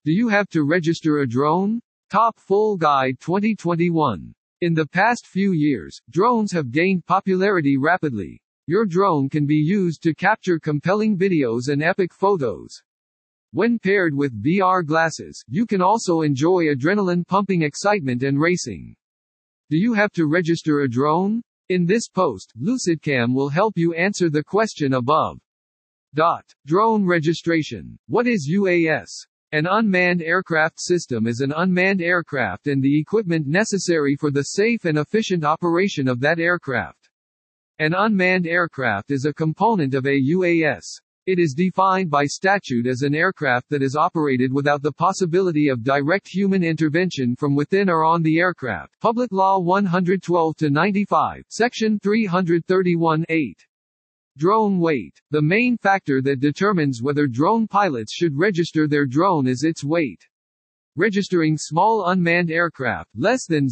Do you have to register a drone? Top Full Guide 2021. In the past few years, drones have gained popularity rapidly. Your drone can be used to capture compelling videos and epic photos. When paired with VR glasses, you can also enjoy adrenaline-pumping excitement and racing. Do you have to register a drone? In this post, LucidCam will help you answer the question above. Drone registration. What is UAS? An unmanned aircraft system is an unmanned aircraft and the equipment necessary for the safe and efficient operation of that aircraft. An unmanned aircraft is a component of a UAS. It is defined by statute as an aircraft that is operated without the possibility of direct human intervention from within or on the aircraft. Public Law 112-95, Section 331-8. Drone weight. The main factor that determines whether drone pilots should register their drone is its weight. Registering small unmanned aircraft, less than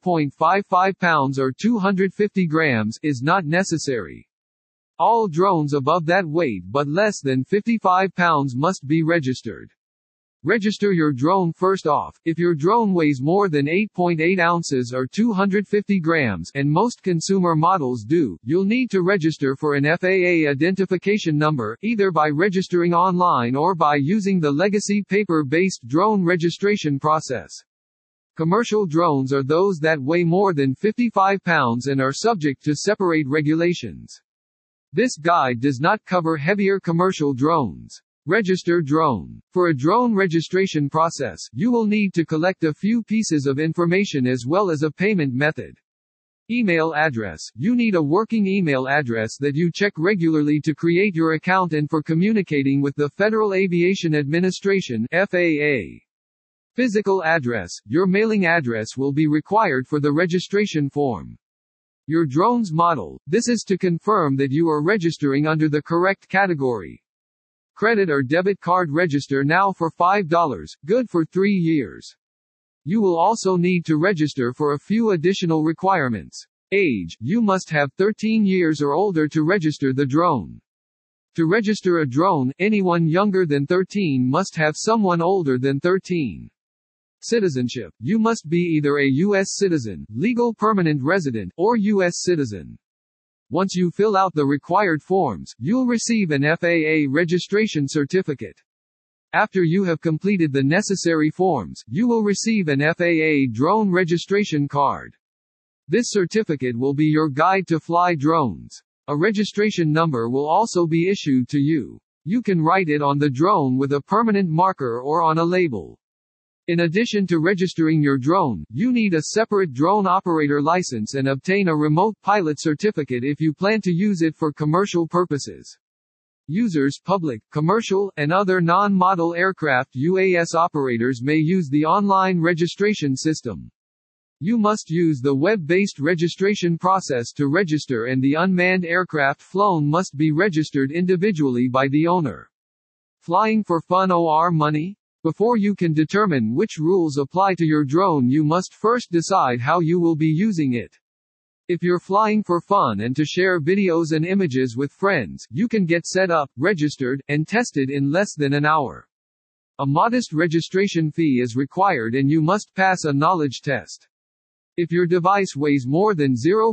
0.55 pounds or 250 grams, is not necessary. All drones above that weight but less than 55 pounds must be registered. Register your drone first off. If your drone weighs more than 8.8 ounces or 250 grams, and most consumer models do, you'll need to register for an FAA identification number, either by registering online or by using the legacy paper-based drone registration process. Commercial drones are those that weigh more than 55 pounds and are subject to separate regulations. This guide does not cover heavier commercial drones. Register drone. For a drone registration process, you will need to collect a few pieces of information as well as a payment method. Email address. You need a working email address that you check regularly to create your account and for communicating with the Federal Aviation Administration (FAA). Physical address. Your mailing address will be required for the registration form. Your drone's model. This is to confirm that you are registering under the correct category. Credit or debit card. Register now for $5, good for 3 years. You will also need to register for a few additional requirements. Age. You must have 13 years or older to register the drone. To register a drone, anyone younger than 13 must have someone older than 13. Citizenship. You must be either a U.S. citizen, legal permanent resident, or U.S. citizen. Once you fill out the required forms, you'll receive an FAA registration certificate. After you have completed the necessary forms, you will receive an FAA drone registration card. This certificate will be your guide to fly drones. A registration number will also be issued to you. You can write it on the drone with a permanent marker or on a label. In addition to registering your drone, you need a separate drone operator license and obtain a remote pilot certificate if you plan to use it for commercial purposes. Users, public, commercial, and other non-model aircraft UAS operators may use the online registration system. You must use the web-based registration process to register, and the unmanned aircraft flown must be registered individually by the owner. Flying for fun or money? Before you can determine which rules apply to your drone, you must first decide how you will be using it. If you're flying for fun and to share videos and images with friends, you can get set up, registered, and tested in less than an hour. A modest registration fee is required and you must pass a knowledge test. If your device weighs more than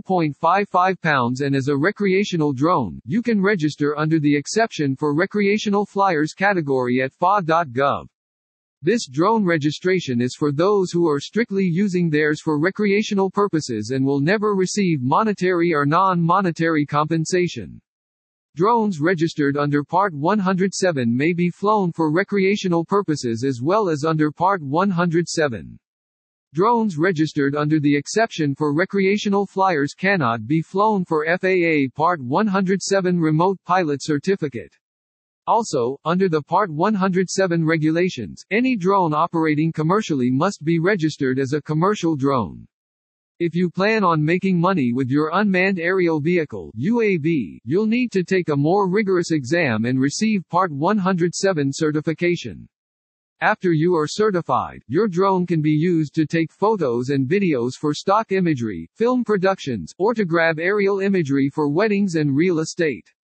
0.55 pounds and is a recreational drone, you can register under the exception for recreational flyers category at FAA.gov. This drone registration is for those who are strictly using theirs for recreational purposes and will never receive monetary or non-monetary compensation. Drones registered under Part 107 may be flown for recreational purposes as well as under Part 107. Drones registered under the exception for recreational flyers cannot be flown for FAA Part 107 Remote Pilot Certificate. Also, under the Part 107 regulations, any drone operating commercially must be registered as a commercial drone. If you plan on making money with your unmanned aerial vehicle (UAV), you'll need to take a more rigorous exam and receive Part 107 certification. After you are certified, your drone can be used to take photos and videos for stock imagery, film productions, or to grab aerial imagery for weddings and real estate.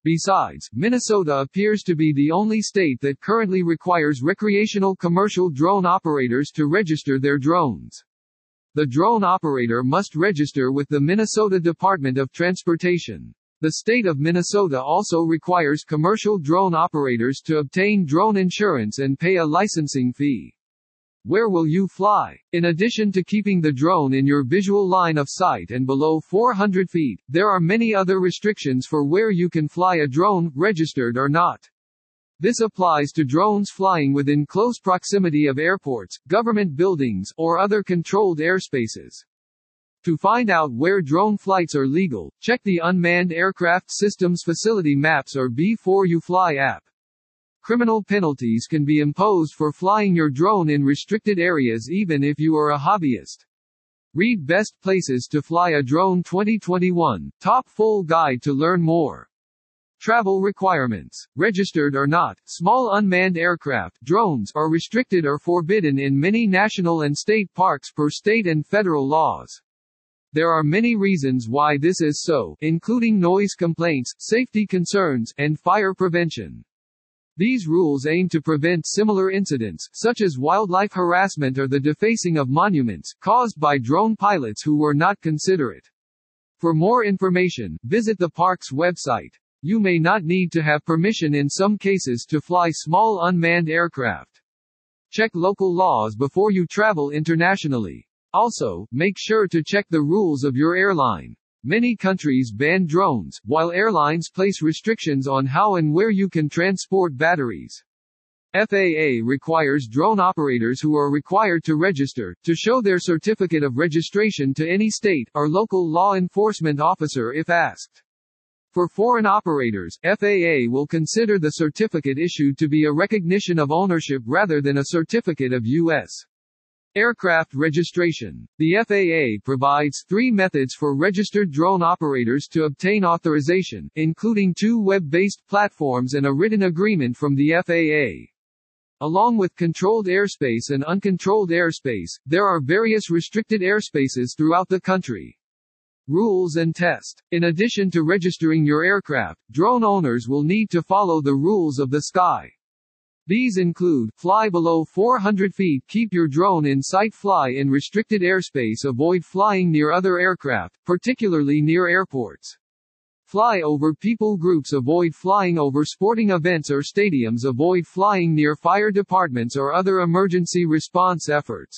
Besides, Minnesota appears to be the only state that currently requires recreational commercial drone operators to register their drones. The drone operator must register with the Minnesota Department of Transportation. The state of Minnesota also requires commercial drone operators to obtain drone insurance and pay a licensing fee. Where will you fly? In addition to keeping the drone in your visual line of sight and below 400 feet, there are many other restrictions for where you can fly a drone, registered or not. This applies to drones flying within close proximity of airports, government buildings, or other controlled airspaces. To find out where drone flights are legal, check the Unmanned Aircraft Systems Facility Maps or Before You Fly app. Criminal penalties can be imposed for flying your drone in restricted areas even if you are a hobbyist. Read Best Places to Fly a Drone 2021, Top Full Guide to learn more. Travel requirements. Registered or not, small unmanned aircraft, drones, are restricted or forbidden in many national and state parks per state and federal laws. There are many reasons why this is so, including noise complaints, safety concerns, and fire prevention. These rules aim to prevent similar incidents, such as wildlife harassment or the defacing of monuments, caused by drone pilots who were not considerate. For more information, visit the park's website. You may not need to have permission in some cases to fly small unmanned aircraft. Check local laws before you travel internationally. Also, make sure to check the rules of your airline. Many countries ban drones, while airlines place restrictions on how and where you can transport batteries. FAA requires drone operators who are required to register, to show their certificate of registration to any state or local law enforcement officer if asked. For foreign operators, FAA will consider the certificate issued to be a recognition of ownership rather than a certificate of U.S. aircraft registration. The FAA provides 3 methods for registered drone operators to obtain authorization, including 2 web-based platforms and a written agreement from the FAA. Along with controlled airspace and uncontrolled airspace, there are various restricted airspaces throughout the country. Rules and test. In addition to registering your aircraft, drone owners will need to follow the rules of the sky. These include, fly below 400 feet, keep your drone in sight, fly in restricted airspace, avoid flying near other aircraft, particularly near airports. Fly over people groups, avoid flying over sporting events or stadiums, avoid flying near fire departments or other emergency response efforts.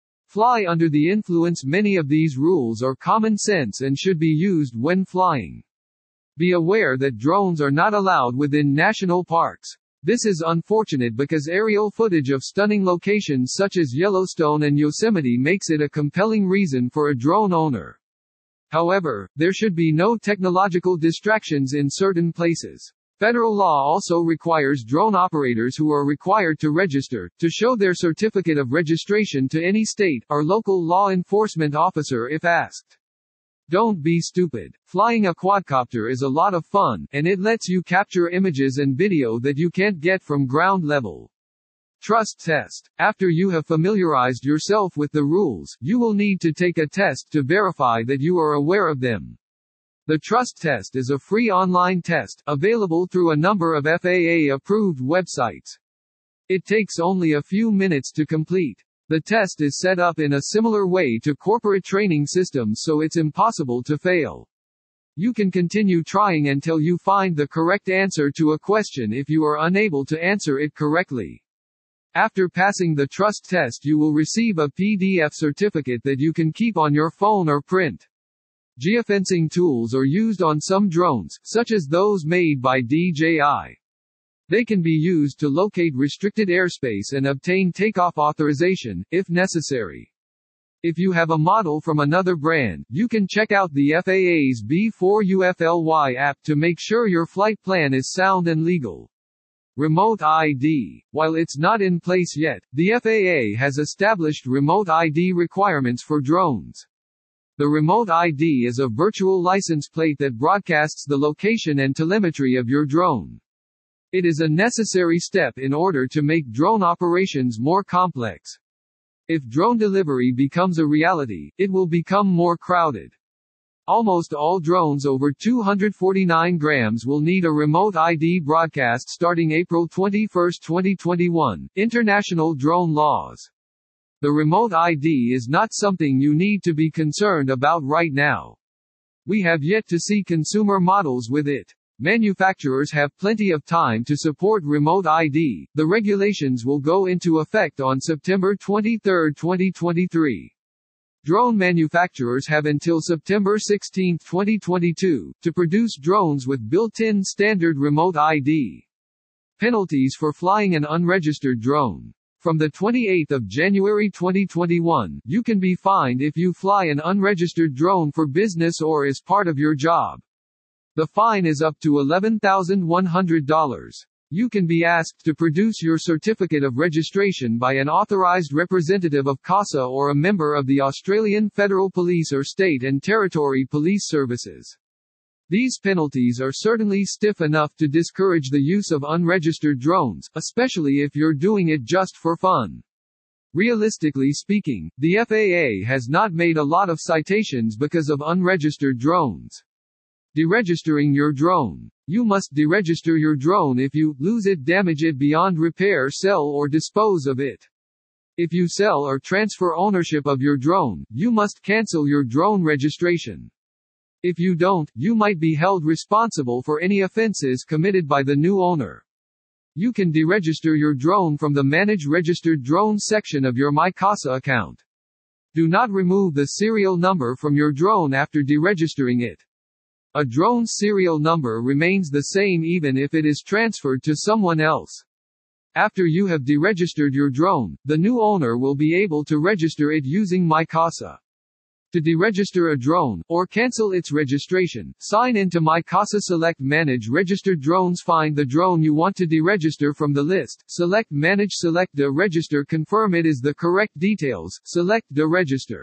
Fly under the influence. Many of these rules are common sense and should be used when flying. Be aware that drones are not allowed within national parks. This is unfortunate because aerial footage of stunning locations such as Yellowstone and Yosemite makes it a compelling reason for a drone owner. However, there should be no technological distractions in certain places. Federal law also requires drone operators who are required to register, to show their certificate of registration to any state or local law enforcement officer if asked. Don't be stupid. Flying a quadcopter is a lot of fun, and it lets you capture images and video that you can't get from ground level. Trust test. After you have familiarized yourself with the rules, you will need to take a test to verify that you are aware of them. The Trust Test is a free online test, available through a number of FAA-approved websites. It takes only a few minutes to complete. The test is set up in a similar way to corporate training systems, so it's impossible to fail. You can continue trying until you find the correct answer to a question if you are unable to answer it correctly. After passing the Trust Test, you will receive a PDF certificate that you can keep on your phone or print. Geofencing tools are used on some drones, such as those made by DJI. They can be used to locate restricted airspace and obtain takeoff authorization, if necessary. If you have a model from another brand, you can check out the FAA's Before You Fly app to make sure your flight plan is sound and legal. Remote ID. While it's not in place yet, the FAA has established remote ID requirements for drones. The remote ID is a virtual license plate that broadcasts the location and telemetry of your drone. It is a necessary step in order to make drone operations more complex. If drone delivery becomes a reality, it will become more crowded. Almost all drones over 249 grams will need a remote ID broadcast starting April 21, 2021. International drone laws. The remote ID is not something you need to be concerned about right now. We have yet to see consumer models with it. Manufacturers have plenty of time to support remote ID. The regulations will go into effect on September 23, 2023. Drone manufacturers have until September 16, 2022, to produce drones with built-in standard remote ID. Penalties for flying an unregistered drone. From the 28th of January 2021, you can be fined if you fly an unregistered drone for business or as part of your job. The fine is up to $11,100. You can be asked to produce your certificate of registration by an authorised representative of CASA or a member of the Australian Federal Police or State and Territory Police Services. These penalties are certainly stiff enough to discourage the use of unregistered drones, especially if you're doing it just for fun. Realistically speaking, the FAA has not made a lot of citations because of unregistered drones. Deregistering your drone. You must deregister your drone if you lose it, damage it beyond repair, sell or dispose of it. If you sell or transfer ownership of your drone, you must cancel your drone registration. If you don't, you might be held responsible for any offenses committed by the new owner. You can deregister your drone from the Manage Registered Drones section of your MyCASA account. Do not remove the serial number from your drone after deregistering it. A drone's serial number remains the same even if it is transferred to someone else. After you have deregistered your drone, the new owner will be able to register it using MyCASA. To deregister a drone, or cancel its registration, sign into MyCASA. Select Manage Registered Drones. Find the drone you want to deregister from the list. Select Manage. Select Deregister. Confirm it is the correct details. Select Deregister.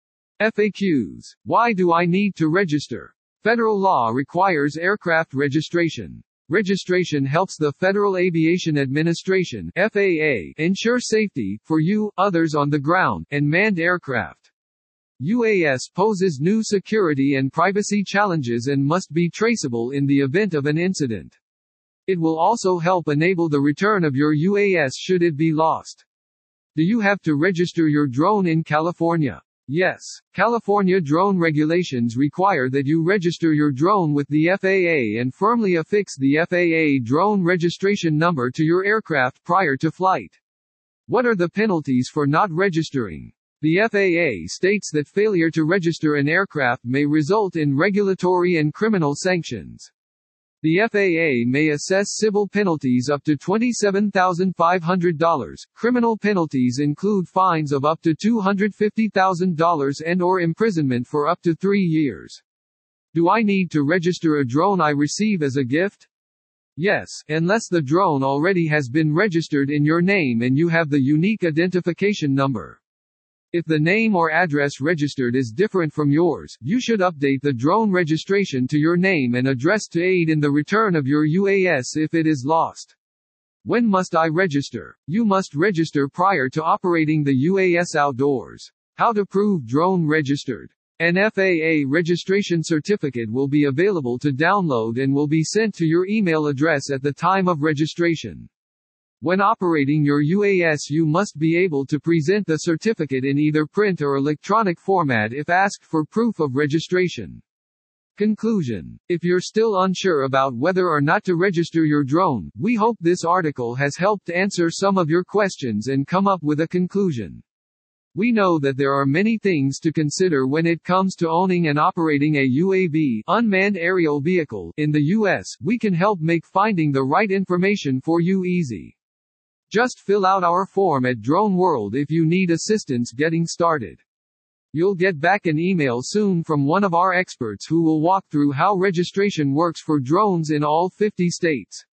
FAQs. Why do I need to register? Federal law requires aircraft registration. Registration helps the Federal Aviation Administration (FAA) ensure safety for you, others on the ground, and manned aircraft. UAS poses new security and privacy challenges and must be traceable in the event of an incident. It will also help enable the return of your UAS should it be lost. Do you have to register your drone in California? Yes. California drone regulations require that you register your drone with the FAA and firmly affix the FAA drone registration number to your aircraft prior to flight. What are the penalties for not registering? The FAA states that failure to register an aircraft may result in regulatory and criminal sanctions. The FAA may assess civil penalties up to $27,500. Criminal penalties include fines of up to $250,000 and/or imprisonment for up to 3 years. Do I need to register a drone I receive as a gift? Yes, unless the drone already has been registered in your name and you have the unique identification number. If the name or address registered is different from yours, you should update the drone registration to your name and address to aid in the return of your UAS if it is lost. When must I register? You must register prior to operating the UAS outdoors. How to prove drone registered? An FAA registration certificate will be available to download and will be sent to your email address at the time of registration. When operating your UAS, you must be able to present the certificate in either print or electronic format if asked for proof of registration. Conclusion. If you're still unsure about whether or not to register your drone, we hope this article has helped answer some of your questions and come up with a conclusion. We know that there are many things to consider when it comes to owning and operating a UAV, unmanned aerial vehicle, in the U.S. We can help make finding the right information for you easy. Just fill out our form at Drone World if you need assistance getting started. You'll get back an email soon from one of our experts who will walk through how registration works for drones in all 50 states.